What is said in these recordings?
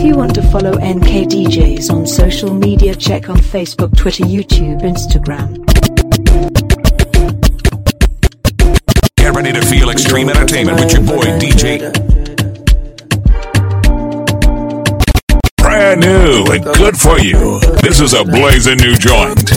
you want to follow NK DJs on social media, check on Facebook, Twitter, YouTube, Instagram. Get ready to feel extreme entertainment with your boy DJ. Brand new and good for you. This is a blazing new joint.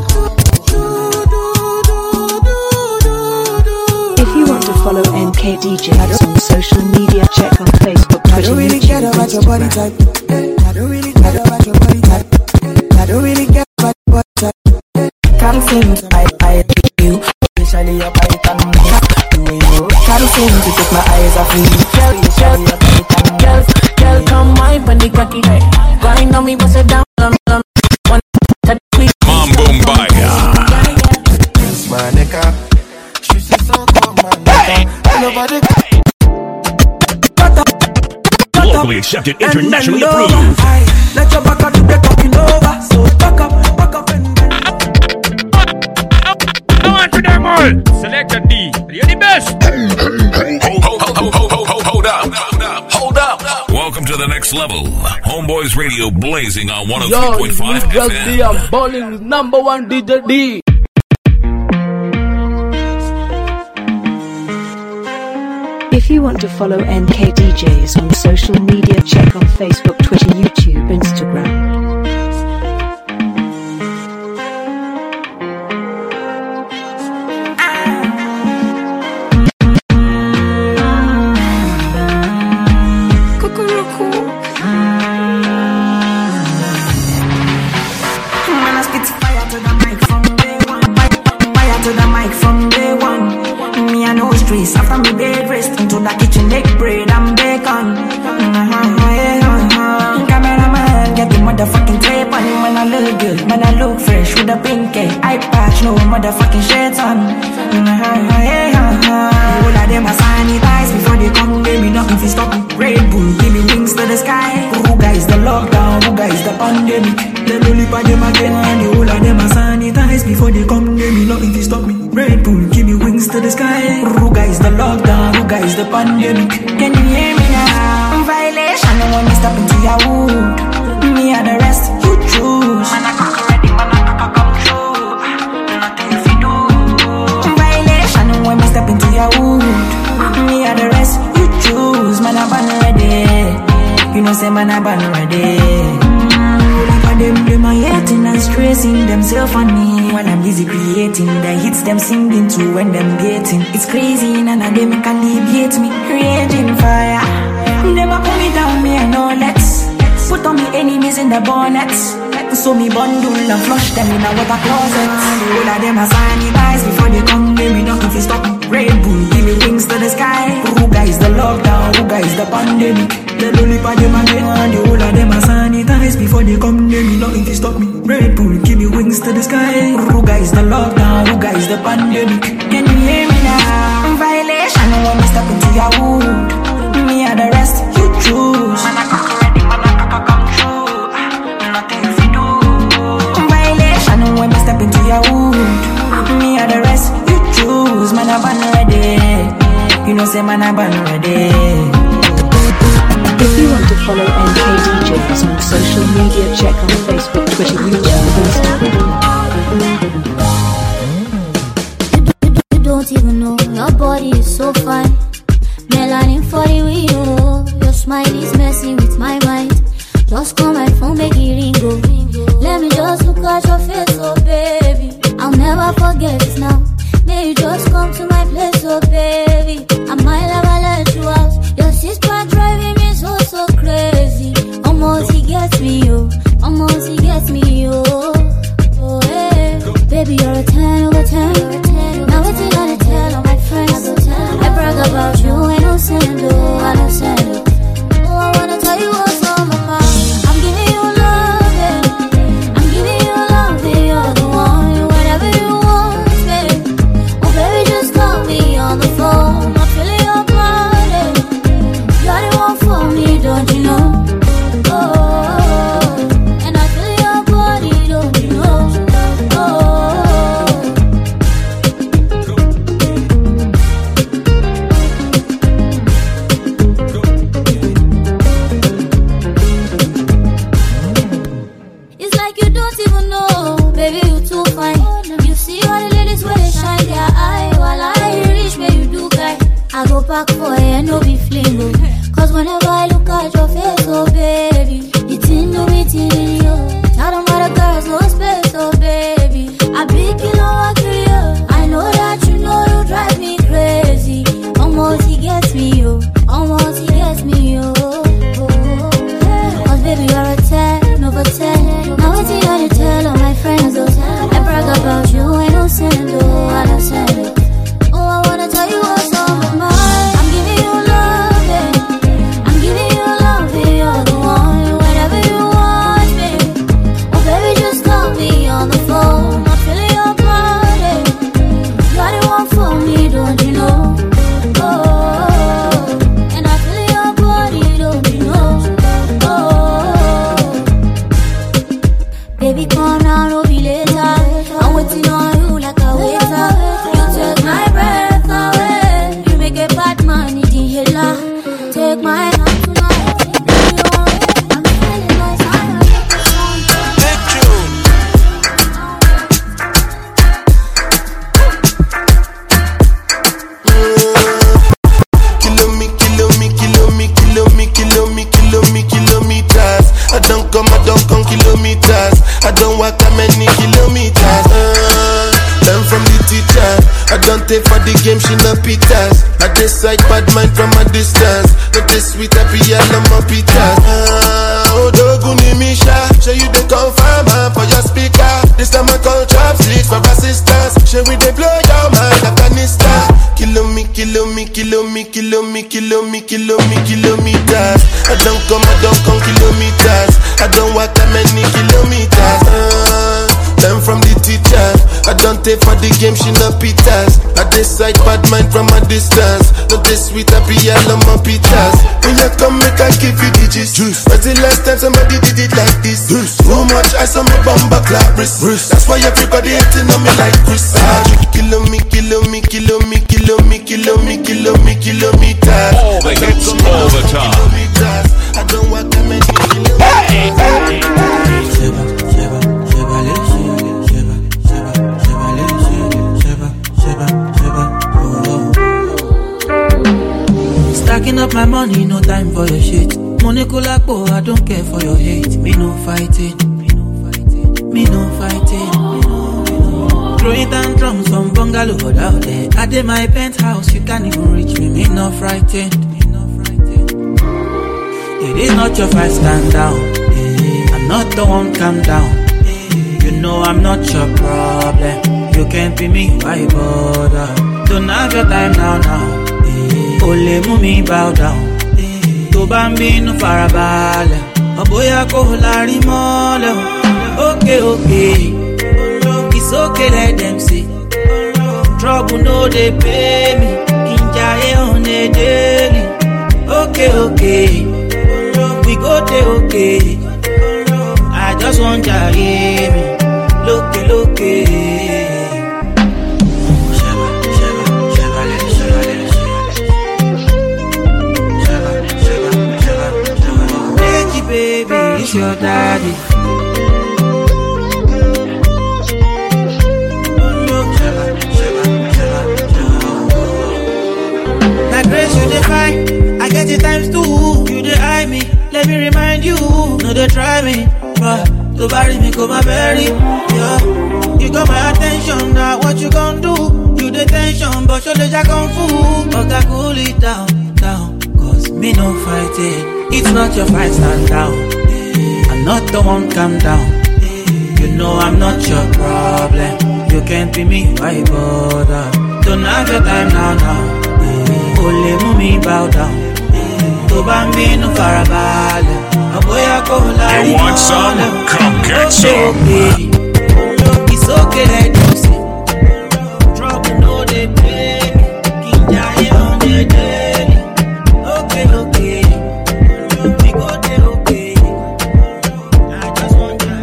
If you want to follow NK DJs on social media, check on Facebook, Twitter, YouTube, Instagram. I don't really care about your body type. I don't really care about your body type. Can't seem to I you. Especially your body can do you. Can't seem to take my eyes off you. Girl, come wine when the cracky. Grind on me, bust it down. One that quick. Mom boom baya. My nigga, she says so cool, my nigga. Nobody. Locally accepted, internationally approved. Let your back up to the talking over. So back up and then. I want to them all. Select a D. You're the best. Hold up. Welcome to the next level. Homeboys Radio blazing on 103.5 FM. Yo, I'm balling with number one DJ D. If you want to follow NK DJs on social media, check on Facebook, Twitter, YouTube, Instagram. After me bed rest into the kitchen, make bread and bacon. Cameraman, get the motherfucking tape on. Man, I look good, man, I look fresh with a pink eye patch, no motherfucking shades on. All of them are sanitized before they come. Baby, nothing to stop me. Red Bull, give me wings to the sky. Who guys the lockdown? Who guys the pandemic? Then only by them again. And all of them are sanitized before they come. Baby, nothing to stop me. Red Bull, give me wings to the sky. Who guys the lockdown? Who guys the pandemic? Can you hear me now? Violation when you step into your wood. Me and the rest, you choose. Man, I cock already, man, I come true. Nothing if you do. Violation when we step into your wood. Me and the rest, you choose. Man, I ban ready. You know, say man, I ban ready. Them are hating and stressing themselves on me while I'm busy creating the hits them singing to when them getting. It's crazy, none of them can alleviate me. Raging fire, never put me down, me and no let's put on me enemies in the bonnets. So me bundle and flush them in a water closet. All of them are sanitized before they come. Baby, nothing to stop me. Red Bull, give me wings to the sky. Who guys the lockdown? Who guys the pandemic? They don't live by them again. The whole of them are sanitized before they come. Baby, nothing to stop me. Red Bull, give me wings to the sky. Who guys the lockdown? Who guys the pandemic? Can you hear me now? Violation when we step into your wood. Me and the rest, you choose. Man, I cock already, man, I come true. Nothing if you do. Violation when we step into your wood. Me and the rest, you choose. Man, I ban ready. You know, say man, I ban ready. If you want to follow NK DJs on social media, check on Facebook, Twitter, YouTube, Instagram. You don't even know your body is so fine. Melanin for the wheel. Your smile is messing with my mind. Just call my phone, make it ring go. Let me just look at your face, oh baby. I'll never forget this now. May you just come to my place, oh baby. I might never let you out. Your sister driving me so crazy. Almost he gets me, yo. Almost he gets me, yo. Oh, hey. Baby, you're a 10 over 10. Now what you gonna tell all my friends? I brag about you, I don't send, oh, I don't send, oh. Oh, I wanna tell you what's on my mind. I'm giving back for you, no be flingo. Cause whenever I look at your face, oh baby, it's in the meeting, yo. Tell them other girls, no space, oh baby. I big you know I feel. I know that you know you drive me crazy. Almost he gets me, yo. Almost he gets me, yo. Cause baby, you're a 10 over 10. Now it's here to tell all my friends, oh. I brag about you, I don't send, oh, I don't send it. Oh, I wanna tell you what's on my mind. I'm giving you love, baby. I'm giving you love, baby. You're the one, whatever you want, baby. Oh, baby, just call me on the phone. I'm feeling your body. You're the one for me, don't you know? Oh, and I feel your body, don't you know? Oh, baby, come now, don't be later. I'm waiting on you like a waiter. You take my breath away. You make a bad man, it's inhaler. Take my hand tonight. I'm feeling like I'm kilometers. I don't come kilometers. I don't walk that many kilometers. Learn from the teacher. I don't take for the game, she no pitas. I decide bad mind from a distance. Not this sweet happy yellow my pitas. Oh, Doguni Misha, show you the confirm for your speaker. This time I call chopsticks for assistance. Show we they blow your mind, Afghanistan. Kilometers. I don't come kilometers. I don't walk that many kilometers. Learn from the teacher. I don't take for the game, she no pitas. I decide bad mind from a distance. Not this sweet happy yellow my pitas. When you come make I give you the gist. When's the last time somebody did it like this? Too much ice on my bumper clap wrist. That's why everybody hating on me like Chris. Kilometers. All the hits all the time. I don't want that many kilometers. Stacking up my money, no time for your shit. Money kulakbo, I don't care for your hate. Me no fighting. Throwing tantrums from bungalow out there. I did my penthouse, you can't even reach me. Me no frightened. It is not your fight, stand down. I'm not the one, calm down. You know I'm not your problem. You can't be me, why bother? Don't have your time now. Ole mumi bow down. To bambino farabale. Oboya ko lari mole. Okay. It's okay, let them see. Trouble no they pay me. Injaye on a daily. Okay. We go there, okay. I just want to hear me. Look. Baby, it's your daddy. That grace you define, I get it times two. You dey eye me, let me remind you. No, they try me, but to bury me, come my bury. Yeah, you got my attention, now what you gon' do? You the tension, but your legs are kung fu. Okay, cool it down. Cause me no fighting. It's not your fight, stand down. I'm not the one, calm down. You know I'm not your problem. You can't be me, why bother? Don't have your time now. Ole mumi bow down. To bambino farabale. Aboya ko lari. You want some? Come get some. It's okay, let them see. Trouble no they pay me. Kinjaye on the daily. Okay. We go there, okay. I just want to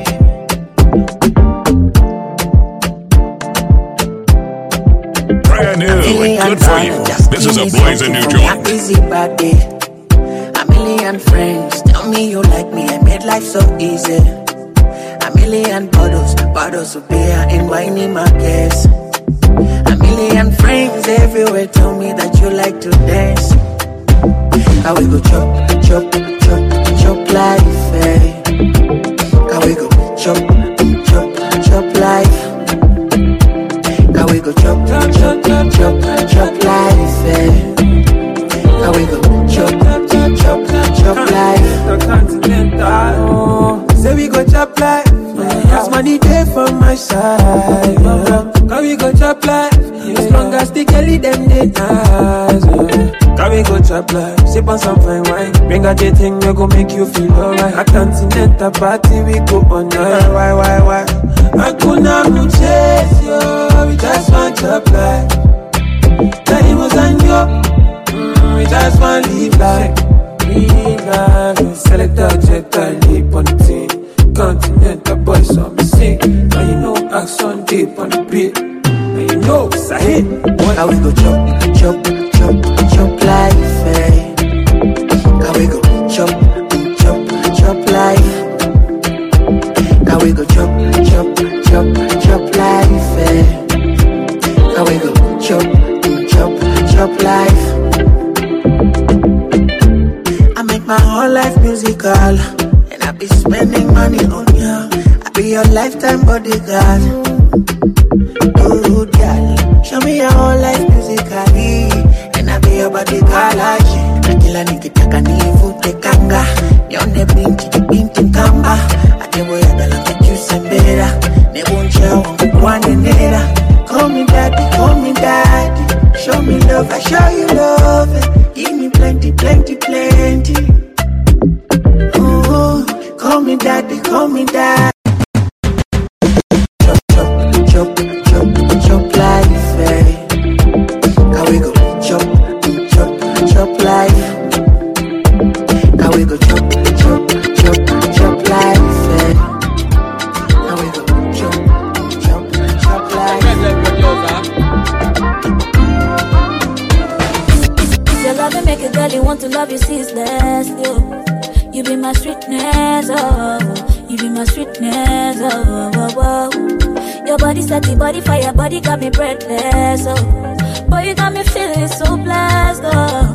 leave. Brand new and good for you. This is a blazing new joint. Busy body. A million friends tell me you like me. I made life so easy. A million bottles of beer in whiny markets. A million friends everywhere tell me that you like to dance. How we go chop, chop, chop, chop life, eh? How we go chop, chop, chop life. How we go chop, chop, chop, chop, chop life, eh? How we go chop, chop, chop, chop life. The continental, say we go chop life. As money day from my side, can we go chop life? As long as the Kelly them they nice, can we go chop life? Sip on some fine wine, bring out the thing we go make you feel alright. A continental party we go on night. Why? I could not chase you, we just want chop life. Time was on you, we just want live life. Select a jet and leap on the team. Continental boys on me sing. Now you know action deep on the beat. Now you know it's a hit. How we go chop, chop, chop, chop life, eh? How we go chop, chop, chop life. How we go chop, chop, chop, chop life, eh? How we go chop, chop, chop life. I make my whole life musical, and I be spending money on you. I be your lifetime bodyguard. Oh, girl, show me your whole life musically, and I be your bodyguard like shit. Nakila nikitaka nivute kanga, nione binti kamba. Atebo ya galanga jusembera, nebuncha wangu wanenera. Call me daddy, show me love, I show you love. Give me plenty, plenty, plenty. Oh, call me daddy. Chop, life, eh? How we go chop, chop life. How we go chop, life, eh? How we go chop, life. Your love will make a girl you want to love you ceaseless, yo. You be my sweetness, oh. You be my sweetness, oh. Your body set the body fire, body got me breathless, oh. Boy, you got me feeling so blessed, oh.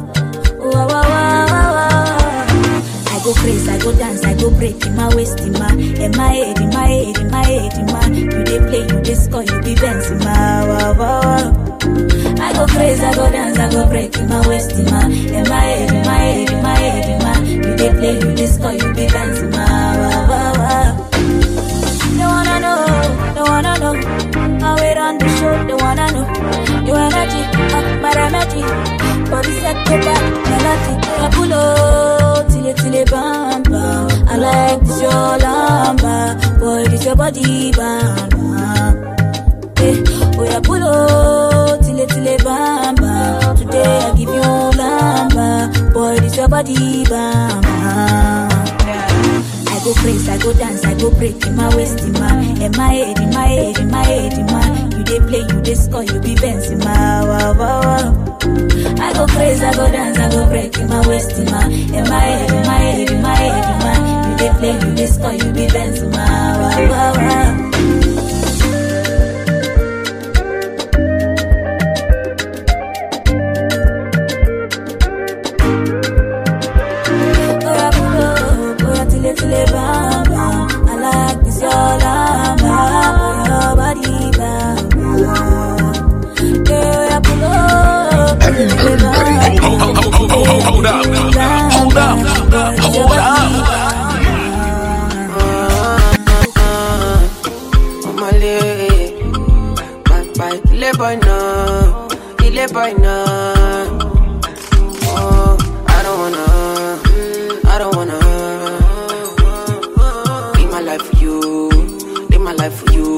I go crazy, I go dance, I go break in my waist, in my head. You dey play, you dey score, you be dancing, wow. I go crazy, I go dance, I go break in my waist, in my head. You dey play, you dey score, you be dancing, wow. They wanna know how we run the show. They wanna know your energy, my remedy. Body set to back, melody. I pull up till it bam bam. I like this your lamba, boy this your body bam bam. Oh yeah, pull up till it bam bam. Today I give you lamba, boy this your body bam bam. I go crazy, I go dance, I go break in my waist, in my head. You dey play, you dey score, you be dancing, wow. I go crazy, I go dance, I go break in my waist, in my head. You dey play, you dey score, you be dancing, wow. I like this your lamba, your body bamba. Yeah, pull up. Hold I don't wanna live my life for you.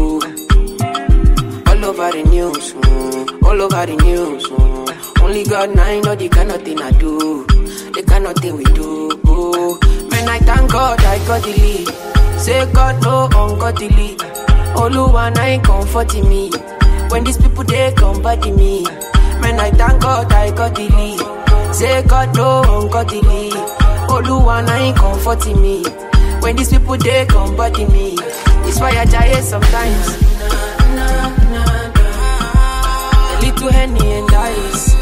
All over the news. Only God and I know the kind of thing I do, the kind of thing we do. Man, I thank God I got the lead. Say God no ungodly. Oluwa I ain't comforting me. When these people they come body me. Man, I thank God I got the lead. Say God no ungodly. Oluwa I ain't comforting me. When these people they come body me. It's why I die sometimes. to Henny and Dice.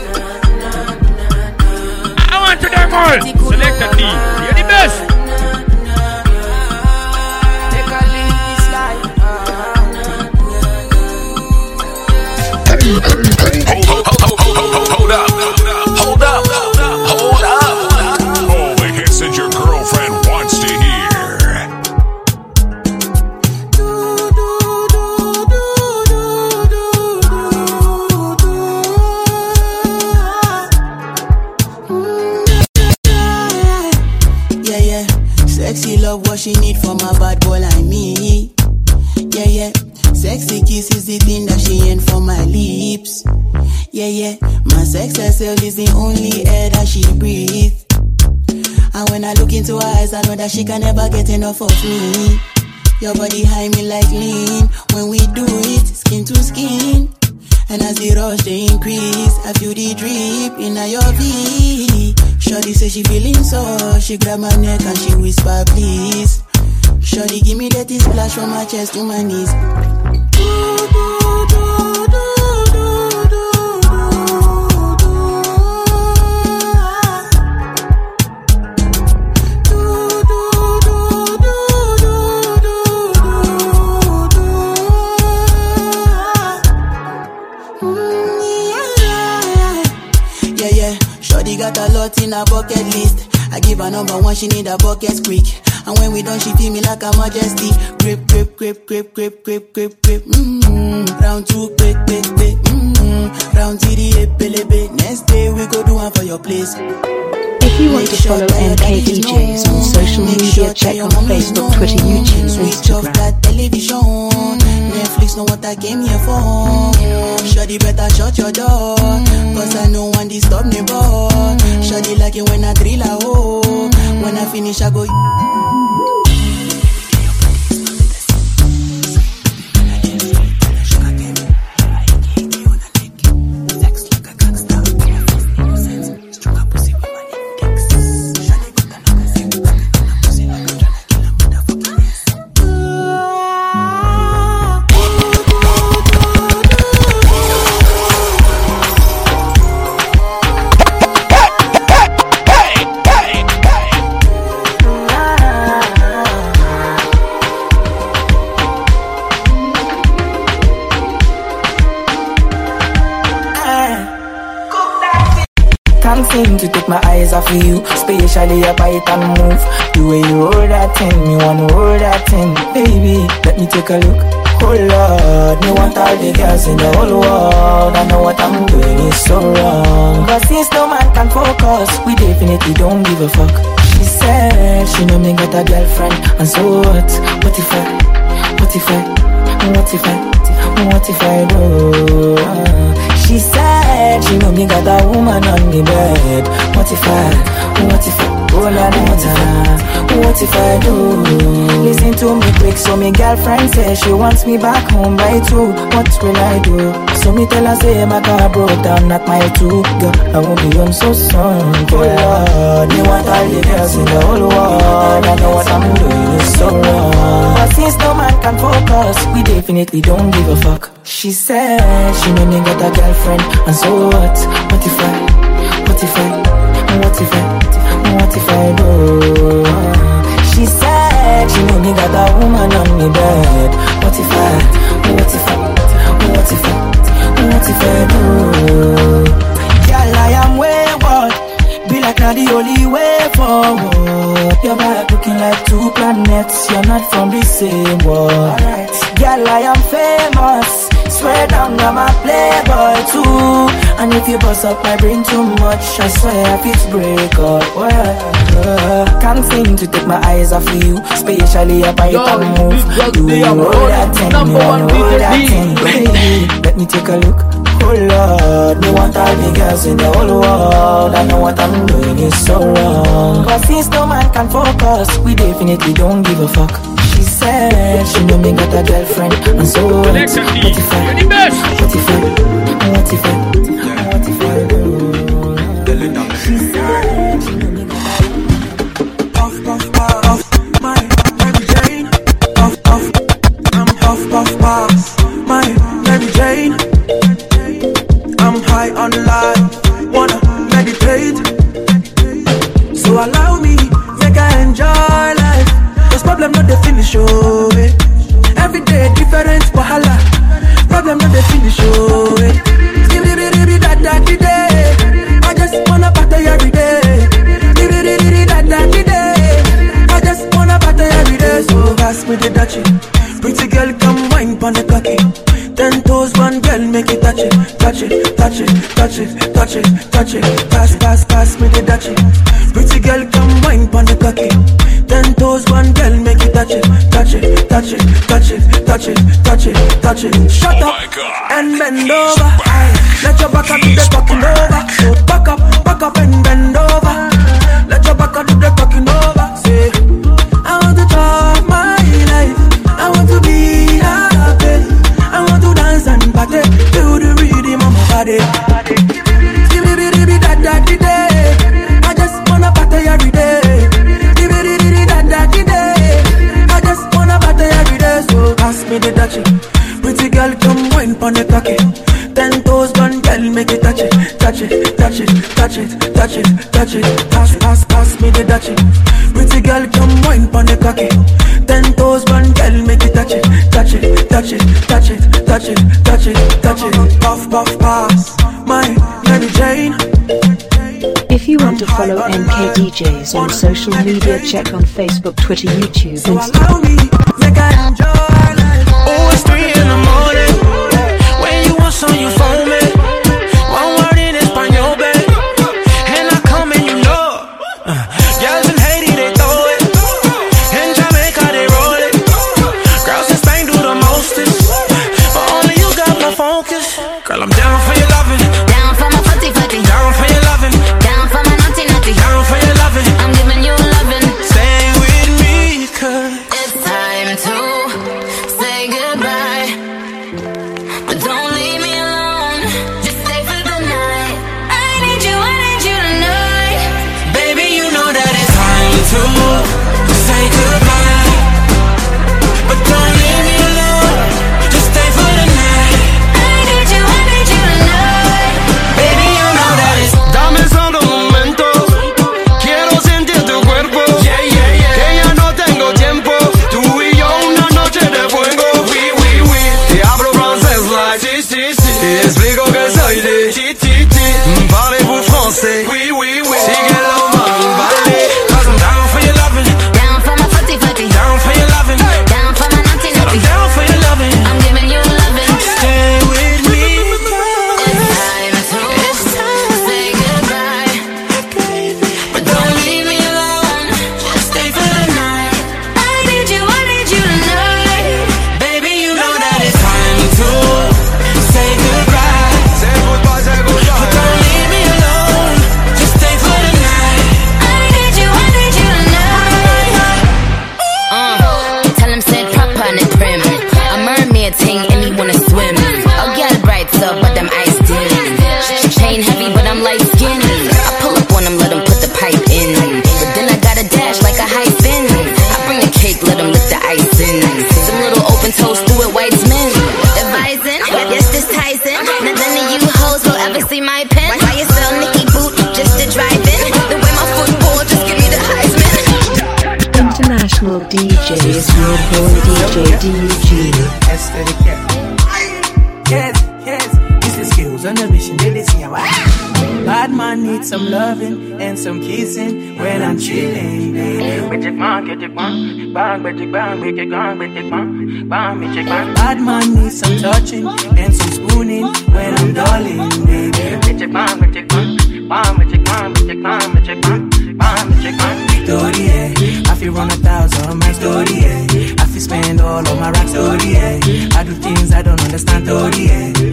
I want to them all. Select a D. You're the best. Take a leave this life. Hold up. All the hits that your girlfriend wants to hear. Sexy love what she need from a bad boy like me. Yeah. Sexy kiss is the thing that she ain't for my lips. Yeah. My sex herself is the only air that she breathes. And when I look into her eyes, I know that she can never get enough of me. Your body high me like lean. When we do it, skin to skin. And as the rush they increase, I feel the drip in your V. Shorty say she feeling so, she grab my neck and she whisper please. Shorty give me that splash from my chest to my knees. Got a lot in her bucket list. I give her number one, she need a bucket quick. And when we done, she feel me like a majesty. Grip. Round two, quick. Round three, pelebe. Next day we go do one for your place. If you want to follow NK DJs on social media, check on Facebook, Twitter, YouTube, Instagram. Netflix know what I came here for. Shawty better shut your door, cause I know one disturb me boy. Shawty like it when I drill a hole. When I finish I go. To take my eyes off of you, especially your bite and move. The way you roll that thing, me wanna roll that thing. Baby, let me take a look. Oh Lord, me want all the girls in the whole world. I know what I'm doing is so wrong, but since no man can focus, we definitely don't give a fuck. She said she know me got a girlfriend, and so what? What if I do? She said she know me got a woman on the bed. What if I, oh la what if I do? Listen to me quick, so me girlfriend says she wants me back home by 2. What will I do? So me tell her say my car broke down, not my 2. Girl, I won't be home so soon. Oh Lord, you want all the girls in the whole world. I know what I'm doing is so wrong, but since no man can focus, we definitely don't give a fuck. She said she know me got a girlfriend, and so what? What if I do? She said she know me got a woman on me bed. What if I do? Girl, I am wayward, be like not the only way forward. Your back looking like 2 planets, you're not from the same world. Alright. Girl, I am famous, swear down I'm a playboy too. And if you bust up my brain too much, I swear if it's break up. Can't seem to take my eyes off of you, especially if I can move. Do you roll that thing, you wanna roll that thing. Baby, let me take a look. Oh Lord, me want all the girls in the whole world. I know what I'm doing is so wrong, but since no man can focus, we definitely don't give a fuck. She said she know me got a girlfriend, and so what if I do? She said she know me got a my Mary Jane. I'm my Mary Jane. I'm show, eh. Every day different wahala. Problem not they finish, show, eh. I just wanna party every day. I just wanna party every day. So pass me the Dutchie. Pretty girl, come wine pon the cocky. 10 toes, one girl, make it touch it, touch it, touch it, touch it, touch it, touch it. Pass me the Dutchie. Pretty girl, come wine pon the cocky. 10 toes, one girl, make it touch it, touch it, touch it, touch it, touch it, touch it, touch it. Shut up and bend over. Let your back up do the talking over. So back up and bend over. Let your back up do the talking over. Say, I want to talk my life. I want to be happy. I want to dance and party to the rhythm of my body. I just wanna party every day. I just wanna party every day. So pass me the Dutchie. Pretty girl, come wine pon the cocky. 10 toes, one girl, make it touch it, touch it, touch it, touch it, touch it, touch it. Pass me the Dutchie. Pretty girl, come wine pon the cocky. 10 toes, one girl, make it touch it, touch it, touch it, touch it, touch it, touch it, touch it. Puff, puff, pass, my Mary Jane. If you want to follow NK DJs on social media, check on Facebook, Twitter, YouTube, Instagram. Oh, it's 3 in the morning. When you want some, you phone me. One word in Espanol, babe. And I come and you know. Girls in Haiti, they throw it. In Jamaica, they roll it. Girls in Spain do the mostest. But only you got my focus. Girl, I'm down for your loving. Down for my footy footy. Down for your loving. Down for my naughty naughty. Down for your loving. I'm giving you loving. Stay with me, cause It's time to say goodbye. But don't leave me alone. Just stay for the night. I need you tonight. baby, you know that it's time to say goodbye. But don't leave me alone. Just stay for the night. I need you tonight. Baby, you know that it's Dame solo un momento, quiero sentir tu cuerpo. Que ya no tengo tiempo, tú y yo una noche de fuego. Oui. Te hablo francés like Te explico que soy de Parlez-vous français? Síguelo, mami, vale. 'cause I'm down for your loving. Down for my footy footy. Down for your loving. Down for my naughty naughty. I'm down for your loving. I'm giving you loving. Stay with me. It's time to say goodbye. But don't leave me alone. Just stay for the night. I need you tonight. Baby, you know that it's time to say goodbye. Say goodbye, say But goodbye. don't leave me alone. Just stay for the night. I need you tonight. Tell him said proper and prim. A mermaid thing and he wanna swim. I'll get bright up, but them ice dim. Chain heavy, but I'm light skinned. I pull up on him, let him put the pipe in. But then I got a dash like a hyphen. I bring a cake, let him lick the ice in. Some little open toast, do it white men. Advising, yes, this Tyson. None of you hoes will ever see my pen. Why you sell Nicky boot just to drive in? The way my football, just give me the Heisman. International DJs, your boy DJ DUG. Yes, it's the skills on the mission, they see how bad man needs some loving and some kissing when I'm chilling, baby. Bad man needs some touching and some spooning when I'm darling, baby. Story, I feel run 1,000 my story, I feel spend all of my rock story, I do things I don't understand, story,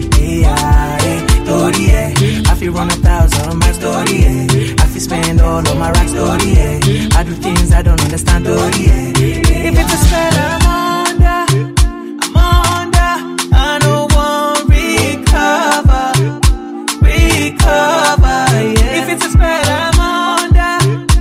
story, I feel run 1,000 my story, I feel spend all of my rock story, I do things I don't understand, story, if it's a spell I'm under, I don't want recover, yeah. If it's a spell I'm under,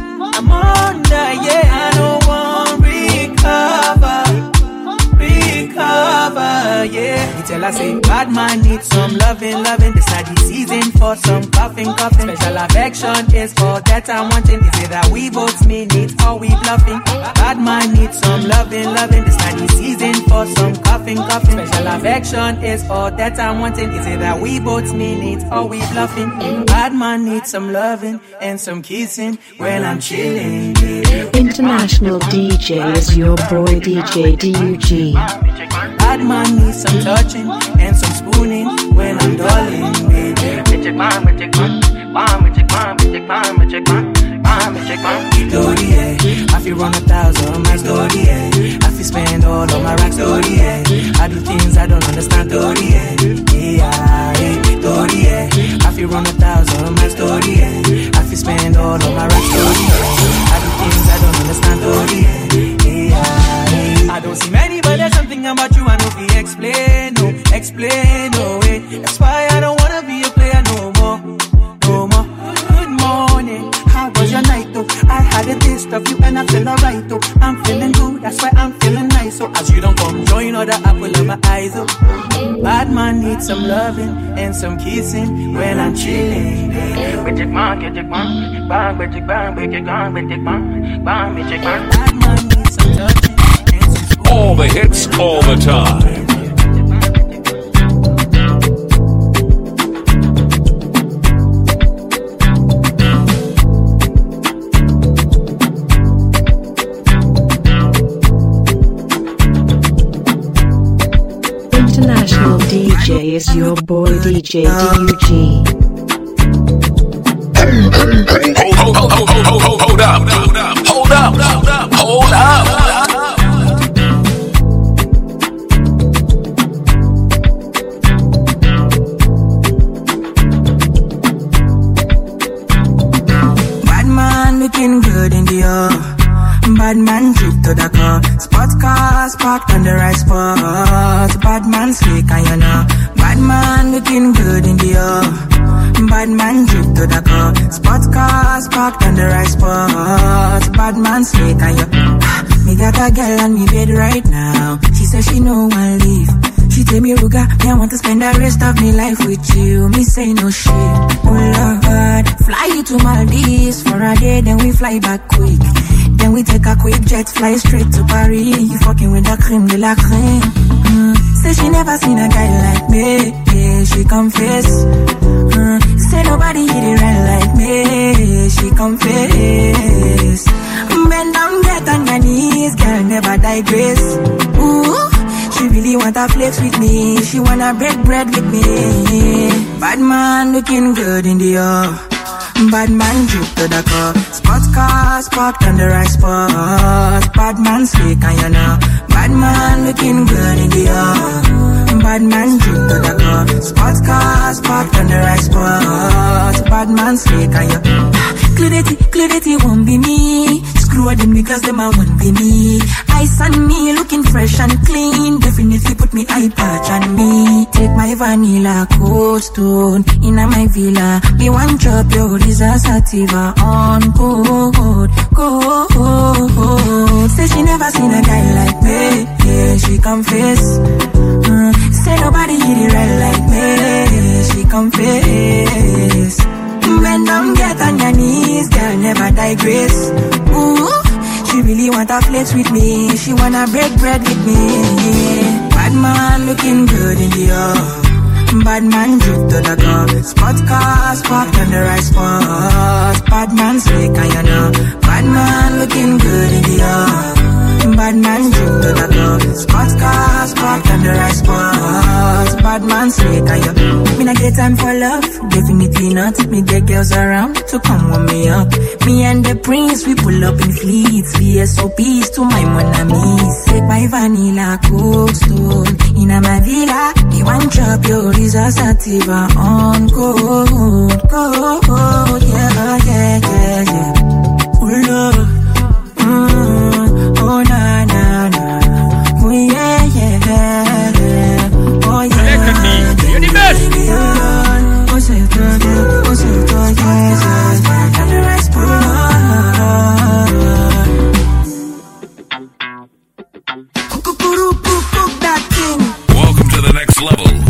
yeah. I don't want recover, yeah. It's a I say, bad man needs some loving. This not the season for some coughing. Special affection is for that I'm wanting. Is it that we both need or we bluffing? Bad man needs some loving. This not the season for some coughing. Special affection is for that I'm wanting. Is it that we both need or we bluffing? Bad man needs some loving and some kissing when I'm chilling. International DJ is your boy DJ DUG. Bad man needs some touching and some spooning when I'm darling, baby. Story, yeah. I feel run 1,000 my story, yeah. I feel spend all of my racks, story, yeah. I do things I don't understand, story, yeah. Story, yeah. I feel run 1,000 my story, yeah. I feel spend all of my racks, story, yeah. I do things I don't understand, story, yeah. I don't see many, but there's something about you I know if you explain, no way. That's why I don't wanna be a player no more. Good morning, how was your night though? I had a taste of you and I feel alright though. I'm feeling good, that's why I'm feeling nice. So as you don't come join other apple of my eyes though. Bad man needs some loving and some kissing when I'm chilling. Bad man needs some touching and some All the hits, all the time. International DJ is your boy DJ DUG. Hold up. Bad man looking good in the air. Bad man drip to the car. Sports cars parked on the right spot. Bad man slick and you know. Bad man looking good in the air. Bad man drip to the car. Sports cars parked on the right spot. Bad man slick and you. Me got a girl on me bed right now. She says she no one leave. She tell me, Ruga, me I want to spend the rest of my life with you. Me say no shit. Oh Lord, fly you to Maldives for a day, then we fly back quick. Then we take a quick jet, fly straight to Paris. You fucking with the creme de la creme. Say she never seen a guy like me. Yeah, she confess. Say nobody hit it right like me. She confess. Bend down, get on your knees, girl, never digress. Ooh. She really wanna flex with me. She wanna break bread with me. Bad man looking good in the air. Bad man drip to the car. Sports cars parked on the right spot. Bad man slick and you know. Bad man looking good in the air. Bad man drip to the car. Sports cars parked on the right spot. Bad man slick and you. Clarity won't be me. Screw them because them I won't be me. Ice on me looking fresh and clean. Definitely put me eye patch on me. Take my vanilla cold stone in my villa. Me one drop your Risa Sativa on cold. Say she never seen a guy like me. Yeah, she confess. Say nobody hit it right like me. She confess. Bend down, get on your knees, girl, never digress. Ooh, she really wanna flex with me. She wanna break bread with me. Bad man looking good in the air. Bad man drip to the car. Sports cars parked on the right spot. Bad man slick and you know. Bad man looking good in the air. Bad man drip to the car. Sports cars parked on the right spot. Bad man slick and you. Me not get time for love, definitely not. Me get girls around to come warm me up. Me and the prince, we pull up in fleets. VSOPs to my monamis. Take my vanilla cold stone in my villa. Me one drop your Risa Sativa on cold. Yeah. Oh love. Oh na na na. Oh yeah. Oh yeah. You're the best. Welcome to the next level.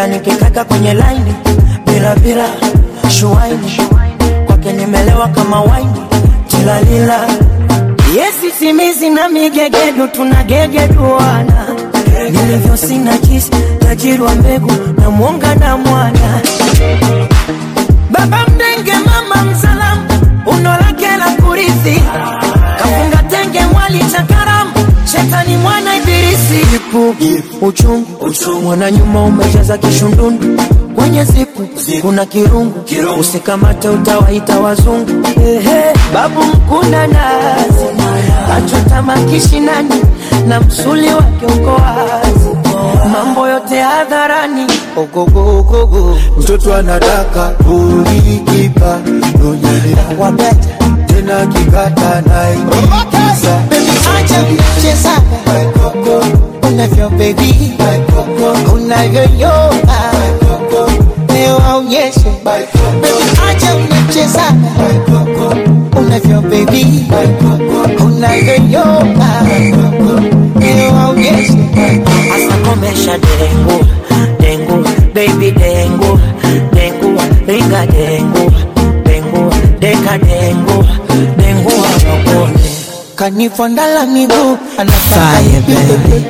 nikikaka kwenye line bila shuaini kwake nimelewa kama wine tilalila. Yesi simizi na migegedu tunagegeduana, nilivyo sina kisi tajiri wa mbegu na mwonga na mwana. Baba mdenge mama msalamu unolake la kurithi, kafunga tenge mwali chakaramu shetani mwana ibilisi. Ipu uchungu mwana nyuma umejaza kishundundu, kwenye zipu kuna kirungu usikamate utawaita wazungu. Babu mkuna nazi achota makishinani na msuli wake uko wazi, mambo yote hadharani. Ogogo mtoto anataka ulikipa dunyani wabeta tena kikata na ikiza. Baby acha kucheza unavyo baby unavyo yoga leo aonyeshe. Baby acha kucheza unavyo baby unavyo yoga leo aonyeshe. Asa komesha dengu baby dengu ringa dengu deka dengu wanokone kanifondala miguu anafanya bebe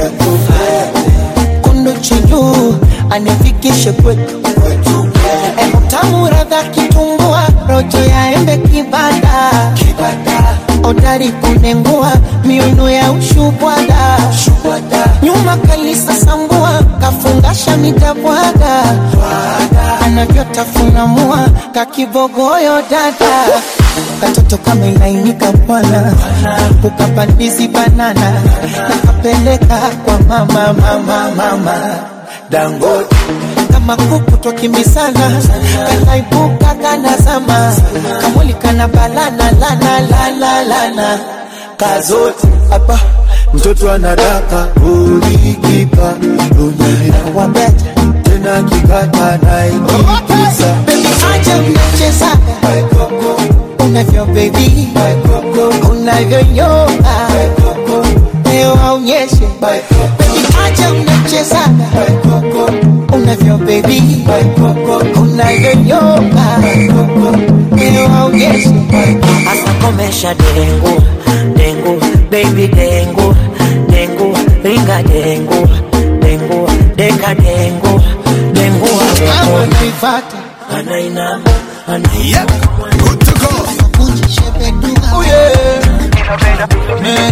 kundu chinyu anifikishe kwetu utamu radha kitumbua rojo ya embe kibada odari kunengua miuno ya ushubwada nyuma kalisa sambua kafungasha mitabwaga anavyotafuna mua kakibogoyo dada katoto kama inainika bwana ukapandizi banana nakapeleka kwa mama Dangote kama kuku twakimbisana kanaibuka kanazama kamuli kana balana lana kazote hapa mtoto anataka ulikipa dunyani wabeta tena kikata na ikiza. Baby acha kucheza unavyo baby unavyo yoga leo aonyeshe. Baby acha kucheza unavyo baby unavyo yoga leo aonyeshe. Asa komesha dengu baby dengu ringa dengu deka dengu anaifata anainama good to go. Oh yeah Man,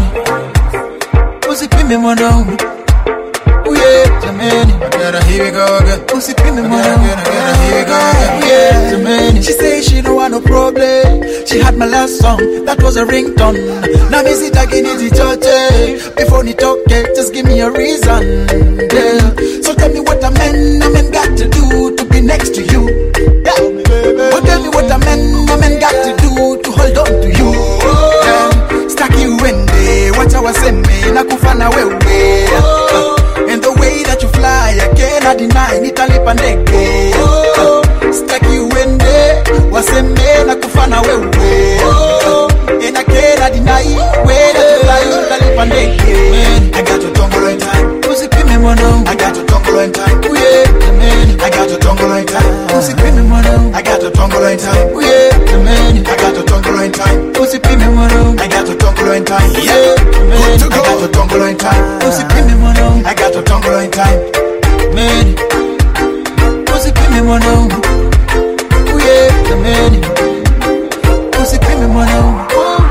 usipime mwanaume. Oh yeah, jamani. Here we go again. Usipime mwanaume. Here we go again. Yeah, jamani. She say she don't want no problem. She had my last song, that was a ringtone. Now me sit again in the church. Before you talk, just give me a reason. Yeah. So tell me what a man got to do to be next to you. Yeah. Oh, tell me what a man got to do to hold on to you. Yeah. Staki uende, wacha waseme na kufana wewe. And the way that you fly, I cannot deny, nitalipa ndege. Staki uende, waseme na kufana wewe. And I cannot deny, way that you fly, nitalipa ndege. I got your tongue in time, usipime mwanao. I got your tongue in time, oh yeah, man. I got your tongue in time, usipime mwanao. I got your tongue in time, oh yeah, man. I got your tongue in time, usipime mwanao. I got your tongue in time, yeah, man. I got your tongue in time, usipime mwanao. I got your tongue in time, man. Usipime mwanao, oh yeah, man. Usipime mwanao.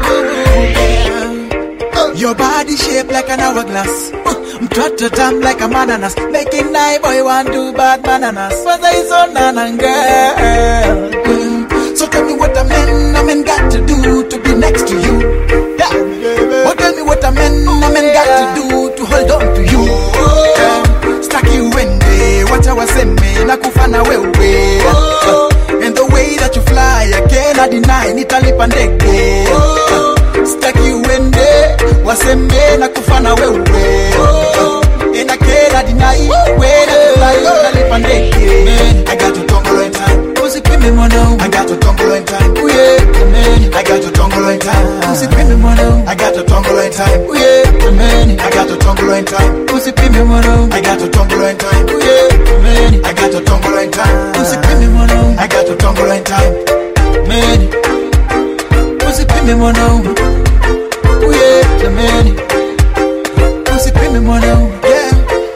Your body shaped like an hourglass. Mtoto tam like a bananas. Making night boy want to bad bananas. But I so nana girl. So tell me what a man got to do to be next to you. Yeah. Oh, tell me what a man got to do to hold on to you. Staki uende, wacha waseme na kufana wewe. And the way that you fly, I cannot deny, nitalipa ndege. Staki uende, waseme na kufana wewe. And I cannot deny, way that you fly, nitalipa ndege. I got your tongue in time, usipime mwanao. I got your tongue in time, oh yeah, man. I got your tongue in time, usipime mwanao. I got your tongue in time, oh yeah, man. I got your tongue in time. Pussy pin me mono. I got to tongue in time. Yeah, man. I got to tongue in time. Pussy pin me mono. I got to tongue in time. Man. Pussy pin me mono. Yeah, man. Pussy pin me mono. Yeah.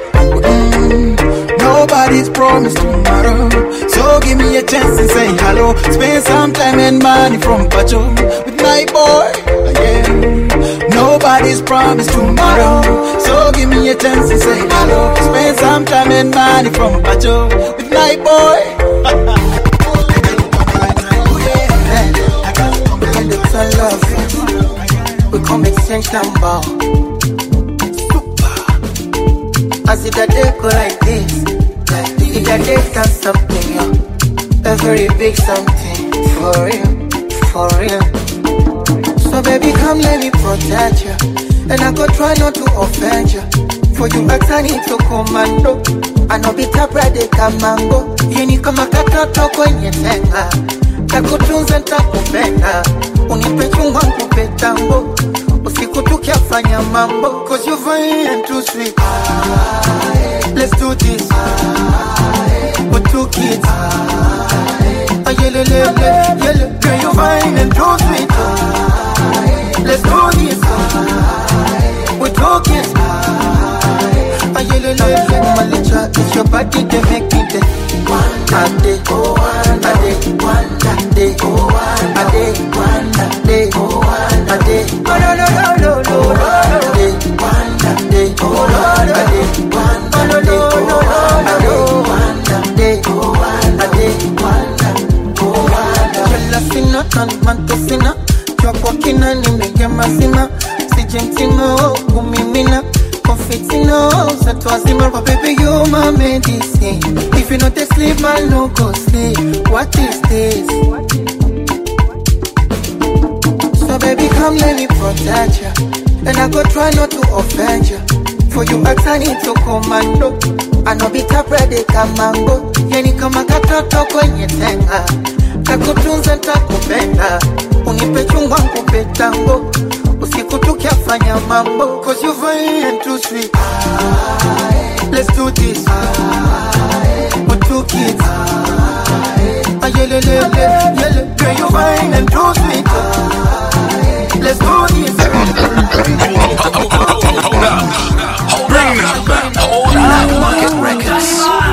Nobody's promised tomorrow, so give me a chance and say hello. Spend some time and money from Pacho with my boy. Yeah. Nobody's promised tomorrow, so give me a chance and say hello. Spend some time and money from Pacho with my boy. It's a love. We come exchange number. Super. As it a day go like this. It a day done something, yo. A very big something. For real. So baby, come let me protect you. And I go try not to offend you. For you act I need to commando. I know bita brade kamango. Yeni kama katoto kwenye tenga. Takutunza ntakupenda. Unipe chungwa nkupe tango. Usiku tukiafanya mambo. Cause you're fine and too sweet. Let's do this. With 2 kids. Yellow. Girl, you're fine and too sweet. Let's do this. With 2 kids. Malicha, it's your body they make me day. A day, Mantosina, choko kina nimegema sima, sijentino kumimina, confitino, satwazima, but baby you my medicine. If you not sleep, man no go sleep. What is this? So baby come let me protect you, and I go try not to offend you. For you act I need to commando. I know bita brede kamango. Yeni kama katoto kwenye tenga. Takutunza ntakupenda. Unipe chungwa nkupe tango. Usiku tukiafanya mambo. Cause you're fine and too sweet. Let's do this. With 2 kids. Yellow. Girl, you're fine and too sweet. Let's do this. Hold up. Market Records.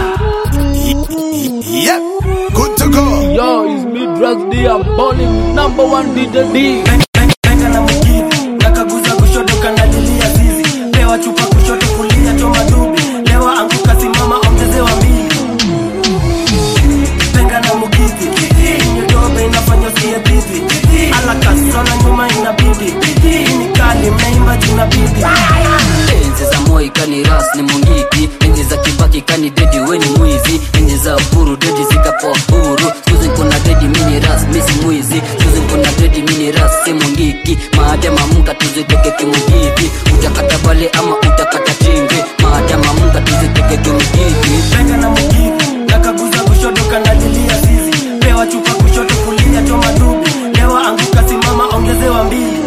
Yep. Good to go. Yo, it's me, Drugs D. I'm balling #1 DJ D. Benga na mugini, nakaguza kushoto kanalilia zizi. Lewa chupa kushoto kulia choma dubi. Lewa anguka simama ongezewa mbili. Benga na mugini, nyodobe inafanya usiye busy. Ala kasona nyuma inabidi. Ini kali mnaimba tunabidi. Enzi za moi kani ras ni mungiki. Enzi za kibaki kani dedi weni mwizi. Enzi za uhuru dedi zikapo uhuru. Suzi kuna dedi mini ras misi mwizi. Suzi kuna dedi mini ras si mungiki. Maadama munga tuzitoke kimugiki. Utakata bale ama utakata chingi. Maadama munga tuzitoke kimugiki. Benga na mugini, nakaguza kushoto kanalilia zizi. Lewa chupa kushoto kulia choma dubi. Lewa anguka simama ongezewa mbili.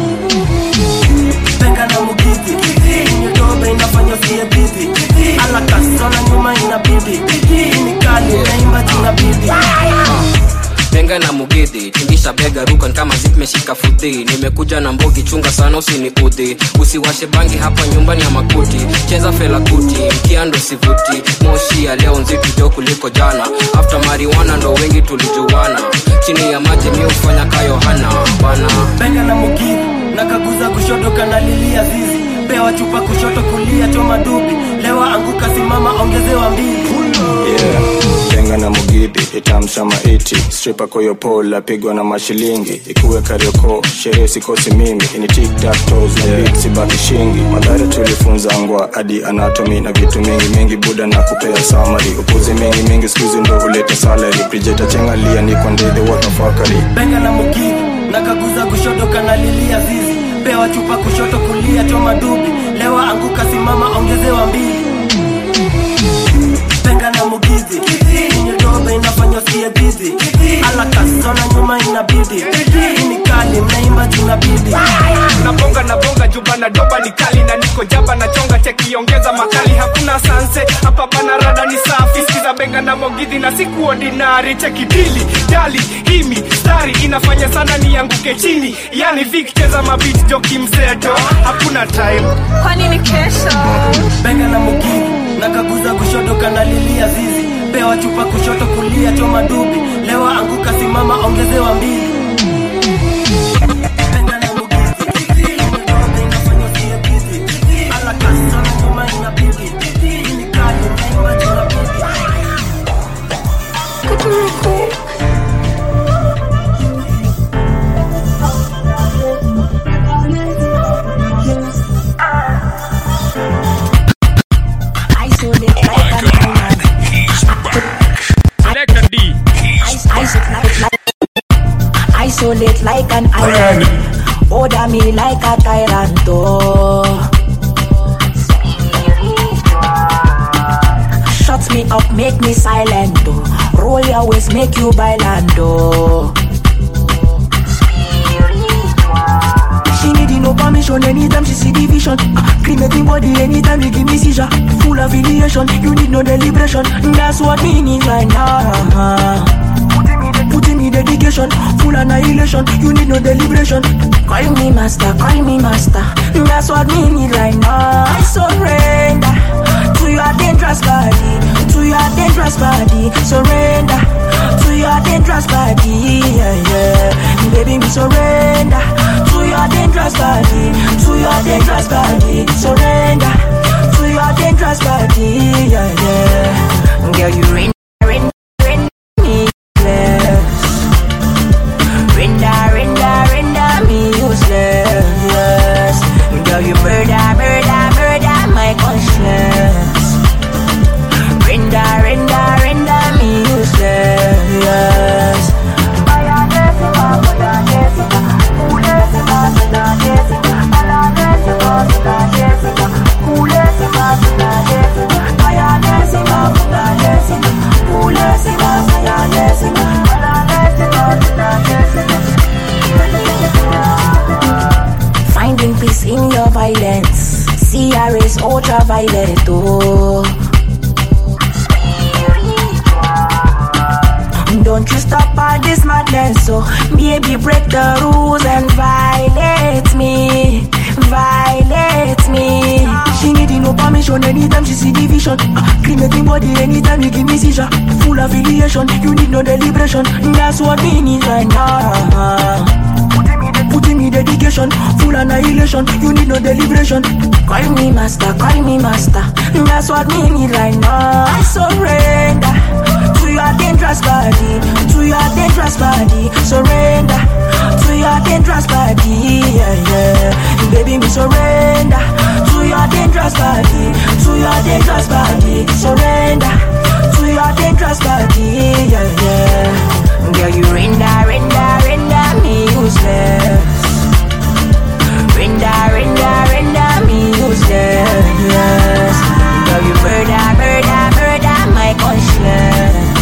Benga na mugini, nyodobe inafanya usiye busy. Ala kasona nyuma inabidi. Ini kali naimba tunabidi. Benga na mugidi, tingisha bega rukan kama zip meshika futi. Nimekuja na mbogi chunga sana usiniudhi. Usiwashe bangi hapa nyumbani ya makuti. Cheza fela kuti, mkiando sivuti. Moshi ya leo nzito jo kuliko jana. After marijuana ndo wengi tulijuwana. Chini ya maji mi ufanya kayo hana bana. Benga na mugidi, nakaguza kushoto kanalilia zizi. Pewa chupa kushoto kulia choma dubi. Lewa anguka simama ongezewa mbili. Yeah. Benga na mugidi, itamsha maiti. Stripper koyo pola, pigwa na mashilingi. Ikuwe karioko, sherehe sikosi mimi. Ini tic-tac-toes na beat sibaki shingi. Madhara tulifunza ngwa, adi anatomy na vitu mingi buda na kupea summary. Upuzi mingi skuzi ndo uleta salary. Bridgeta chengalia ni kwa ndede watafakari. Benga na mugidi, nakaguza kushoto kanalilia zizi. Pewa chupa kushoto kulia choma dubi. Lewa anguka simama ongezewa mbili. Benga na mugidi, nyodobe inafanya usiye busy. Ala kasona nyuma inabidi. Ini kali mnaimba tunabidi. Nabonga juba na doba ni kali na niko niko jaba na chonga tekiongeza makali hakuna sanse hapa pana rada ni safi sikiza benga na mogidhi na siku ordinary cheki dili dali himi stari inafanya sana nianguke chini yani Vic cheza mabit joki mseto hakuna time kwani ni kesho benga na mogidhi nakaguza kushoto kanalilia zizi pewa chupa kushoto kulia choma dubi leo anguka simama ongezewa mbili Isolate like an island, order me like a tyrant. Shut me up, make me silent. Roll your waist, make you bailando. She needing no permission anytime she see the vision. Cremating body anytime you give me seizure. Full affiliation, you need no deliberation. That's what we need right now. Putting me dedication, full annihilation. You need no deliberation. Call me master, call me master. That's what we need right now. I surrender to your dangerous body, to your dangerous body. Surrender to your dangerous body, yeah, yeah. Baby, me surrender to your dangerous body, to your dangerous body. Surrender to your dangerous body, yeah, yeah. Girl, you render me useless. Render me useless. Girl, you murder my conscience. Render me useless. Finding peace in your violence. CRS ultraviolet, oh. Don't you stop at this madness, so baby break the rules and violate me. She needing no permission anytime she see the vision. Cremating body anytime you give me seizure. Full affiliation, you need no deliberation. That's what we need right now. Putting me dedication, full annihilation. You need no deliberation. Call me master, call me master. That's what we need right now. I surrender to your dangerous body, to your dangerous body. Surrender to your dangerous body, yeah, yeah. Baby, me surrender to your dangerous body, to your dangerous body. Surrender to your dangerous body, yeah, yeah. Girl, you render me useless. Render me useless. Girl, you murder my conscience.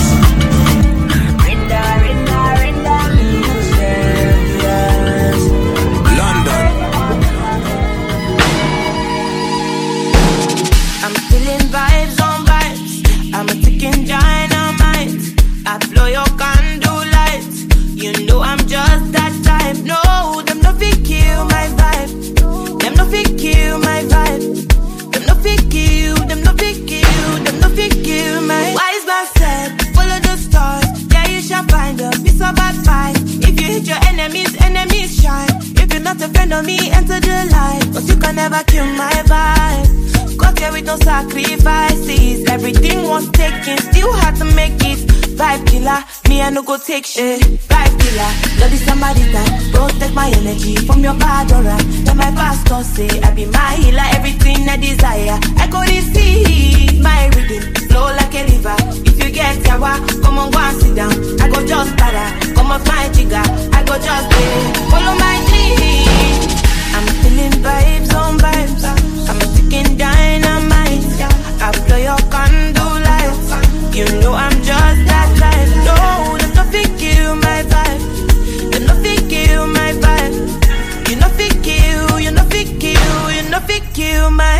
Me enter the light, but you can never kill my vibe. Got here with no sacrifices. Everything was taken, still had to make it. Vibe killer, me I no go take shit. Vibe killer, love is somebody that protect my energy from your bad aura. Then my pastor say I be my healer, everything I desire. I go receive my rhythm, flow like a river. If you get yawa, come on go and sit down. I go just para, come off my trigger. I go just follow my dream. I'm feeling vibes on vibes. I'm a ticking dynamite. I blow your candle lights. You know I'm just that type. No, there's nothing kill my vibe. There's nothing kill my vibe. You nothing kill my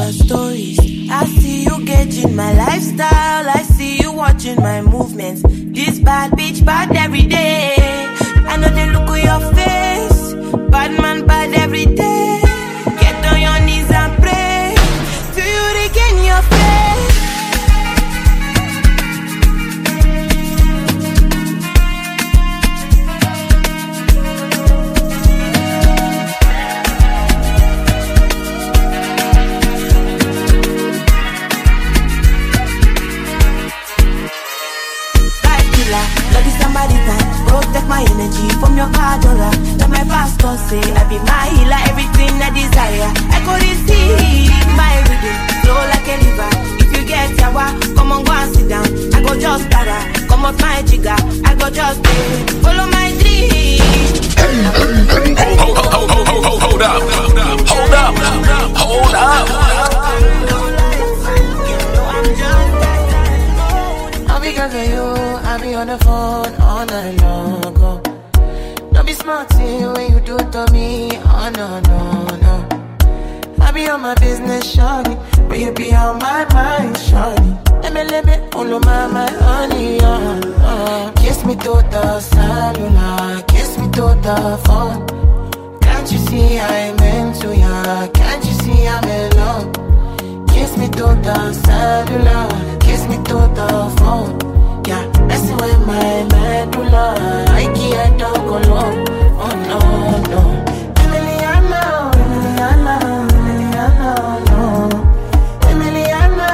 your stories. I see you gauging my lifestyle. I see you watching my movements. This bad bitch bad every day. I know they look at your face. Bad man bad every day. Get on your knees and pray till you regain your faith. Protect my energy from your adorer. Let my pastor say I be my healer, everything I desire. I go receive my rhythm, flow like a river. If you get yawa, come on go and sit down. I go just dada, come off my jigger. I go just follow my dream. Hold up. All because of you, I be on the phone all night long ago. Don't be smarty when you do it to me. Oh no. I be on my business, shawty, but you be on my mind, shawty. Let me pull on my honey, Kiss me to the cellular, kiss me to the phone. Can't you see I'm into ya? Can't you see I'm in love? Kiss me to the cellular, kiss me to the phone. Yeah, messing with my medulla. I can't talk alone. Oh no. Emiliano, no. Emiliano,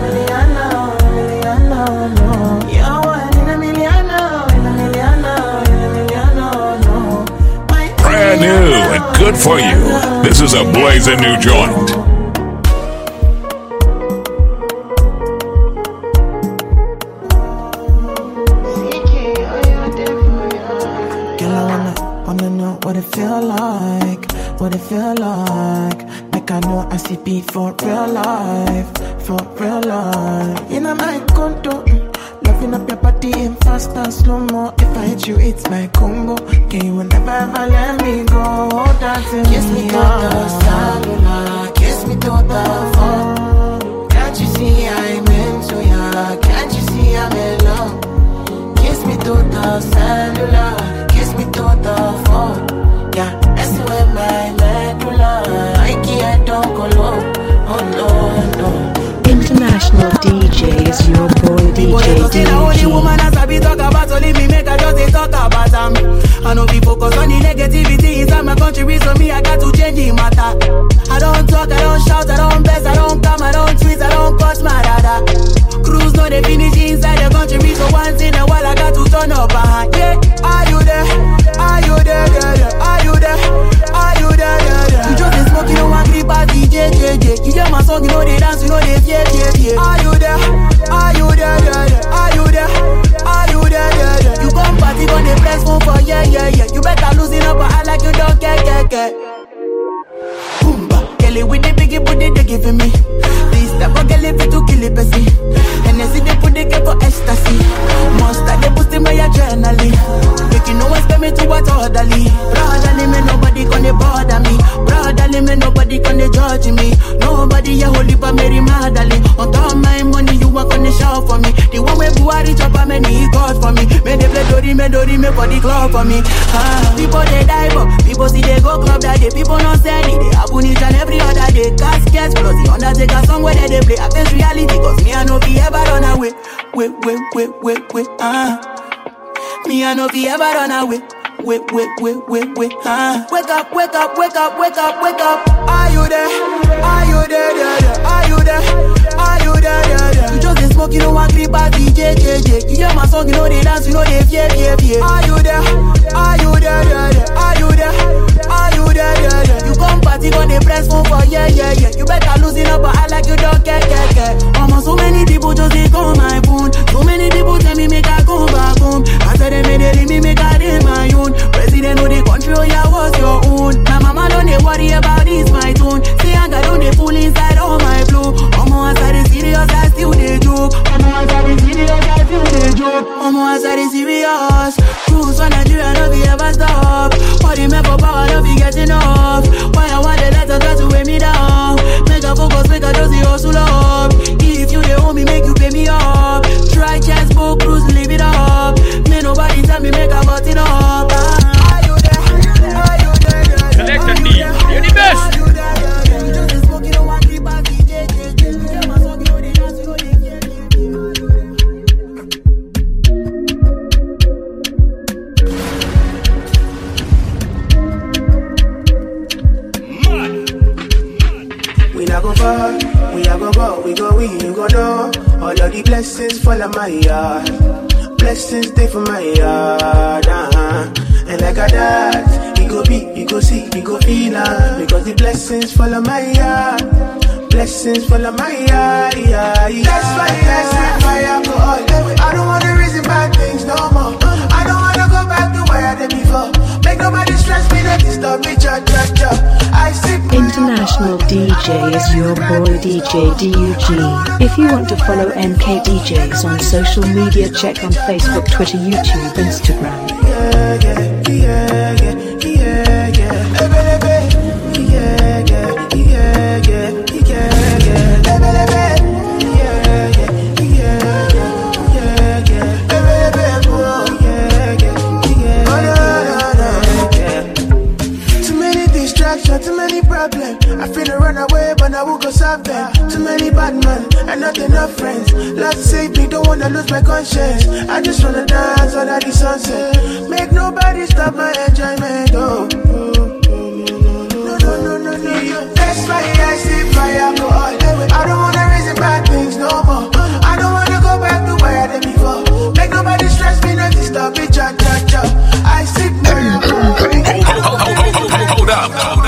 no. You're one in Emiliano, no. Brand new and good for you. This is a blazing new joint. What it feel like. Like I know I see beat for real life. You know my condo, loving up your body in fast and slow-mo. If I hit you, it's my combo. Can you never ever let me go? Dancing kiss me to the cellular, kiss me to the phone. Can't you see I'm into ya? Can't you see I'm in love? Kiss me to the cellular, kiss me to the phone. Yeah, that's where my medulla. I can't talk alone. Oh no. International DJ is your boy DJ The only woman as I be talk about, only me make I just talk about them. I know people focus on the negativity inside my country, so me I got to change the matter. I don't talk, I don't shout, I don't bless, I don't come, I don't tweet, I don't push my radar. Cruise no they finish inside the country, so once in a while I got to turn up behind. Yeah, are you there? Are you there? Are you there? Are you there? You just been smoking, no one creep at DJ. You hear my song, you know they dance, you know they fear. Are you there? Are you there? Are you there? Are you there? You come party on the press phone for yeah. You better losing up, but I like you don't care. Boomba, Kelly with the biggie booty they giving me. This type of girl if it to kill it, pussy. And they see they put the girl for ecstasy. Monster they boosting my adrenaline. Making no one spend me to watch orderly. Brotherly me nobody gonna bother me. Brotherly me nobody gonna judge me. Nobody a holy but Mary Magdalene. On top of my money you want gonna shout for me. The one way Buhari chop a many God for me. Me they play Dori me for the club for me. People they die but people see they go club that day. People not send it. They happen each and every other day. Caskets plus the Undertaker song where they play against reality. Cause me I know be ever run away. Wait. Me I know be ever run away. Wait. Wake up. Are you there? Are you there? Are you there? Are you there? You just been smoking, no one creep at DJ. You hear my song, you know they dance, you know they fear. Are you there? Are you there? Are you there? Are you there? You come party on the press phone for yeah. You better losing up, but I like you don't care. So many people just they call my phone. So many people tell me make I come back home. I said they made they leave me make I in my own. President of the country, oh yeah, what's your own? My mama don't they worry about this my tone. See I got on the full inside all my flow. As I the serious, I still they joke. As I the serious. Cruise for Nigeria, no be ever stop. All the men for power, no be getting off. Why I want the letters to weigh me down. Make a focus, make a just the blessings fall on my yard. Blessings stay for my yard, And like a that, he go be, he go see, he go feel because the blessings fall on my yard. Blessings fall on my yard, That's why I say my alcohol. I don't wanna reason bad things no more. I don't wanna go back to where I did before. Make nobody stress me, not disturb me, cha. I sip International DJ is your boy DJ DUG. If you want to follow NK DJs on social media, check on Facebook, Twitter, YouTube, Instagram. Too many problems. I finna run away, but I will go solve them. Too many bad men and not enough friends. Love save me, don't wanna lose my conscience. I just wanna dance under the sunset. Make nobody stop my enjoyment. Oh. No. That's why I sip my alcohol. I don't wanna reason bad things no more. I don't wanna go back to where I did before. Make nobody stress me, not disturb me, cha. I sip my alcohol. Hold up.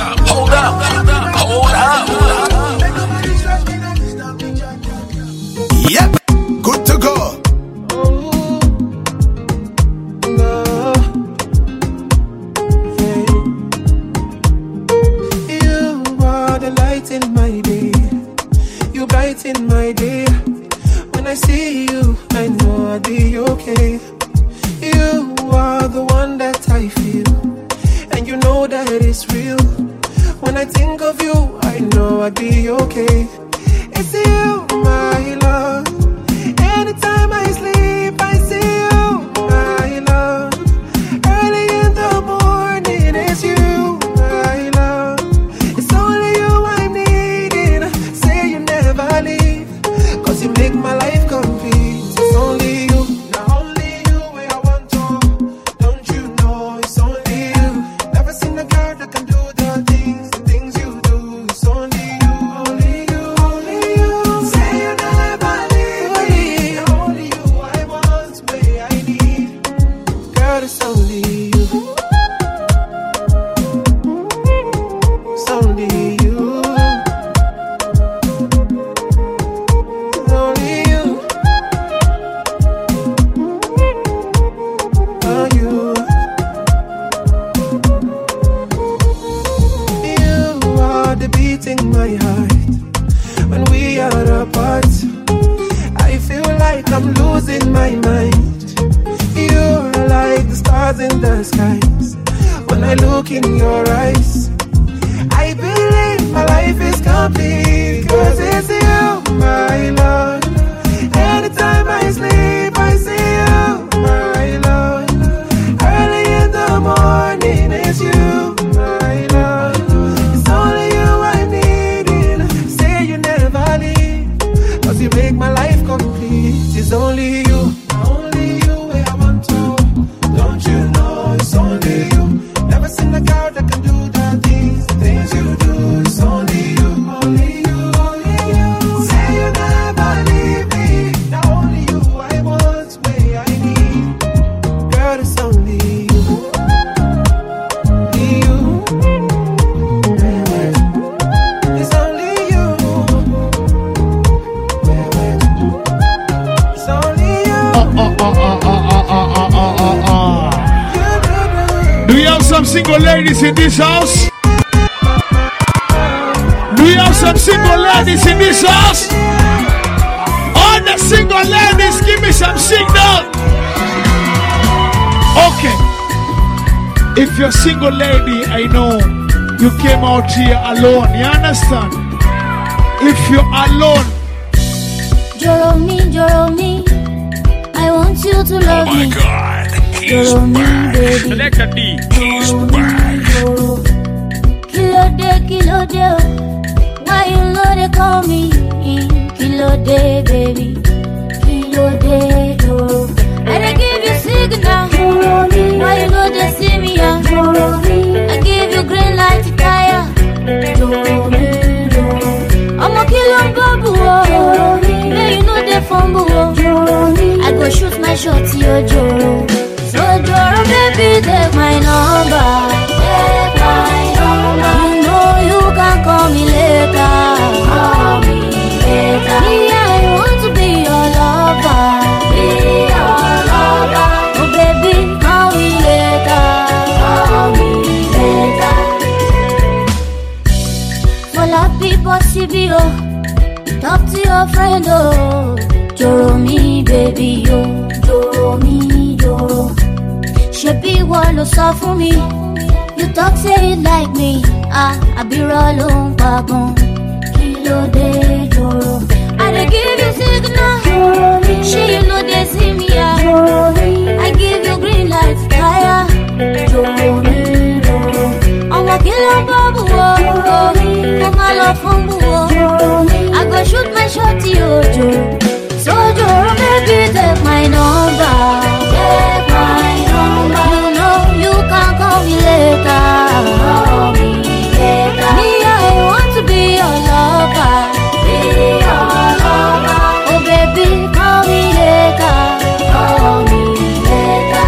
Yep, good to go. You are the light in my day. You brighten my day. When I see you, I know I'll be okay. You are the one that I feel, and you know that it's real. When I think of you, I know I'll be okay. It's you, my love. Anytime I sleep, I see you, my love. Early in the morning, it's you, my love. It's only you I'm needing. Say you never leave, 'cause you make my life complete. It's only you, not only you where I want to. Don't you know it's only you. Never seen a girl that can do the things you do. It's only you, only you. Say you never leave me. Only you I want, where I need. Girl, it's only you. It's only you. It's only you. Oh, you. You are the beat in my heart. When we are apart, I feel like I'm losing my mind. You're like the stars in the skies. When I look in your eyes, I believe my life is complete. 'Cause it's you, my love. Anytime I sleep, I see you, my love. Early in the morning, it's you, my love. It's only you I'm needing. Say you never leave, 'cause you make my life complete. It's only you, only you where I want to. Don't you know it's only you. Never seen a girl that can do the things you do. It's only you, only you, only you. Say you never leave me. Not only you I want, where I need. Girl, it's only you, only you. It's only you. It's only you. Do we have some single ladies in this house? Do we have some single ladies in this house? All the single ladies, give me some signal. Okay. If you're single lady, I know you came out here alone. You understand? If you're alone, Joro me, I want you to love me. God, he's Joro me, back. baby. select a D. He's back. Kilo de, why you know they call me? Kilo de, baby. Kilo de, oh. And I give you signal. Why you know they see me? I give you green light to fire. I'm a killer babu. Yeah, you know they fumble. my shorty, Ojoro. So Ojoro, baby, take my number. Take my number. You know you can call me later. Call me later. Me, I want to be your lover. Be your lover. Oh baby, call me later. Call me later. For la people, CBO. Talk to your friend, oh. Joro me, baby, oh. Joro me, joro. Shebi walo so for me. You talk say it like me. I be rollin' wagon. Kilo de joro. I dey give you signal. Joro me. She you know they see me, Joro me. I give you green light, fire. Joro me, joro. I'm a killer babu, Joro me. Come on, love from Joro me. I go shoot my shot, Joro. So Joro, baby, take my number. Take my number. You know you can call me later. Call me later. Me, I want to be your lover. Be your lover. Oh baby, call me later. Call me later.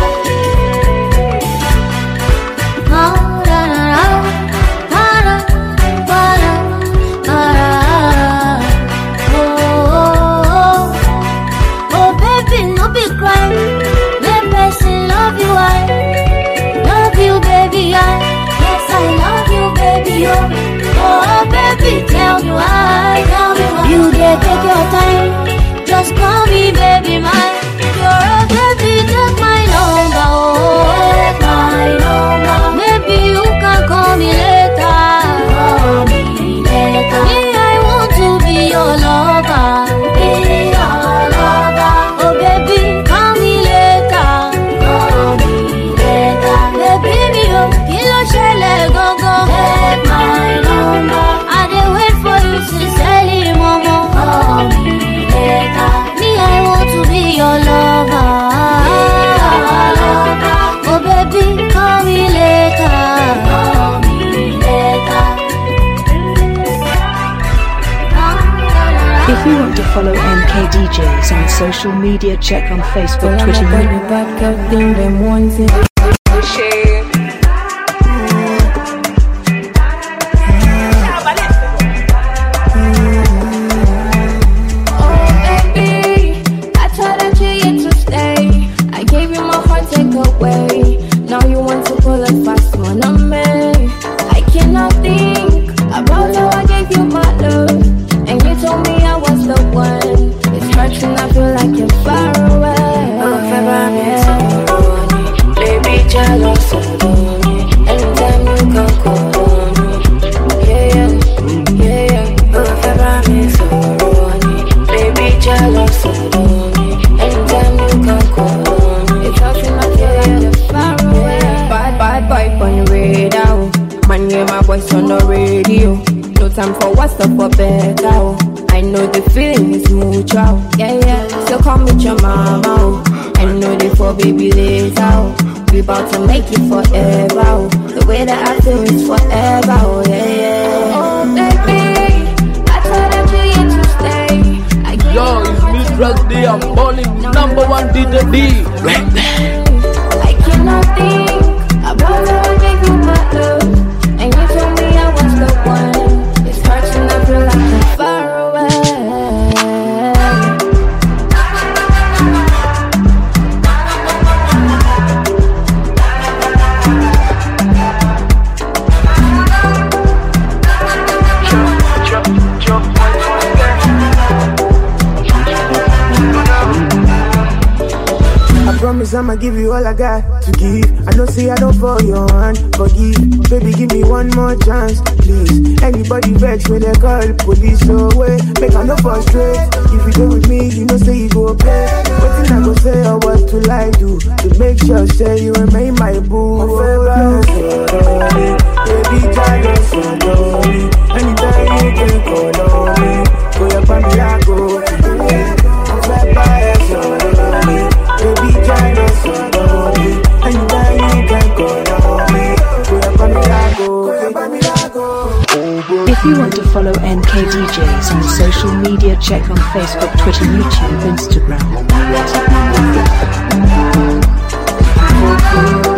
Oh baby, tell me why, you dare take your time, just call me baby mine. You're a baby, take my number, oh, take my number. Maybe you can call me later, call me later. Me, I want to be your lover, be your lover. Oh baby, call me later, call me later. Baby, me oh, kilo shele go go. Take my number, I dey wait for you sincerely, mama. Call me later. Me, I want to be your lover. Oh baby, call me later. Call me later. If you want to follow MK DJs on social media, check on Facebook, Twitter, YouTube. Time for what's up for better, oh. I know the feeling is mutual, yeah, yeah. So come with your mama, oh. I know they for baby later, oh. We about to make it forever, oh. The way that I feel is forever, oh, yeah, yeah. Oh, baby, I told them to you to stay. Yo, it's me, Drug D, I'm balling #1 DJ D. I cannot think about how I gave you my love, and you told me I was the one. I feel like I'm far away. I promise I'ma give you all I got to give. I know say I don't fall your hand, forgive. Baby, give me one more chance, please. Anybody vex when they call police away, make I no frustrate. If you go with me, you know say you go play. What thing I go say or what to lie to make sure say you remain my boo. Baby, just anytime you can call on me. Go up on me, I go. I'm flat by baby, just anytime you can call on me. Go up on me, I go. If you want to follow NK DJs on social media, check on Facebook, Twitter, YouTube, Instagram.